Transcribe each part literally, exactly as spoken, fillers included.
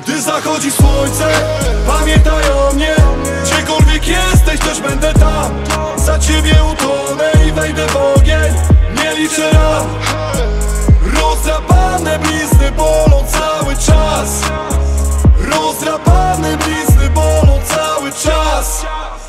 Gdy zachodzi słońce, pamiętaj o mnie. Gdziekolwiek jesteś, też będę tam. Za ciebie utonę i wejdę w ogień. Nie liczę ran. Rozdrapane blizny bolą cały czas. Rozdrapane blizny bolą cały czas.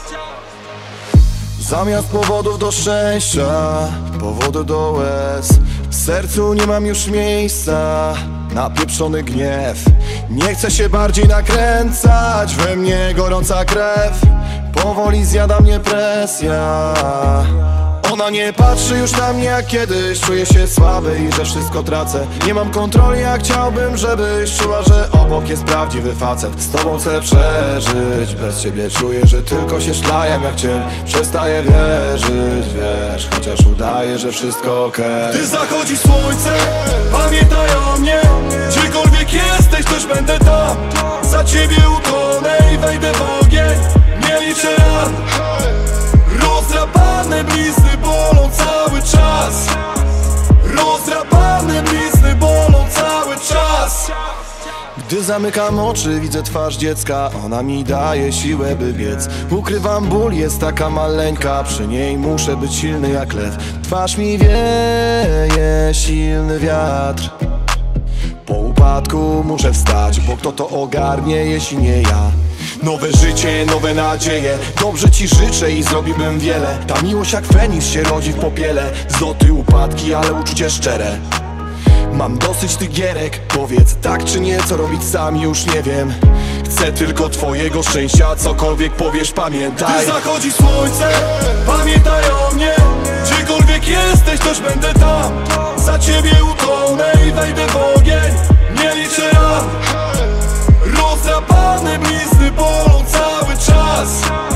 Zamiast powodów do szczęścia, powody do łez. W sercu nie mam już miejsca na pieprzony gniew. Nie chcę się bardziej nakręcać, we mnie gorąca krew. Powoli zjada mnie presja. Ona nie patrzy już na mnie jak kiedyś. Czuję się słaby i że wszystko tracę. Nie mam kontroli, jak chciałbym, żebyś czuła, że obok jest prawdziwy facet. Z tobą chcę przeżyć, bez ciebie czuję, że tylko się szlajem jak cień. Przestaję wierzyć, wiesz, chociaż udaję, że wszystko okej. Gdy zachodzi słońce, pamiętaj o mnie. Gdziekolwiek jesteś, też będę tam. Za ciebie utonę i wejdę w ogień. Nie liczę ran. Rozdrapane blizny bolą cały czas. Rozdrapane blizny bolą cały czas. Gdy zamykam oczy, widzę twarz dziecka. Ona mi daje siłę, by biec. Ukrywam ból, jest taka maleńka. Przy niej muszę być silny jak lew. Twarz mi wieje, silny wiatr. Po upadku muszę wstać, bo kto to ogarnie, jeśli nie ja. Nowe życie, nowe nadzieje. Dobrze ci życzę i zrobiłbym wiele. Ta miłość jak Feniks się rodzi w popiele. Zloty, upadki, ale uczucie szczere. Mam dosyć tych gierek. Powiedz tak czy nie, co robić sam już nie wiem. Chcę tylko twojego szczęścia. Cokolwiek powiesz, pamiętaj. Gdy zachodzi słońce, pamiętaj o mnie. Gdziekolwiek jesteś, też będę tam. Za ciebie utonę i wejdę w ogień. Nie liczę ran. Rozdrapane blizny bolą cały czas.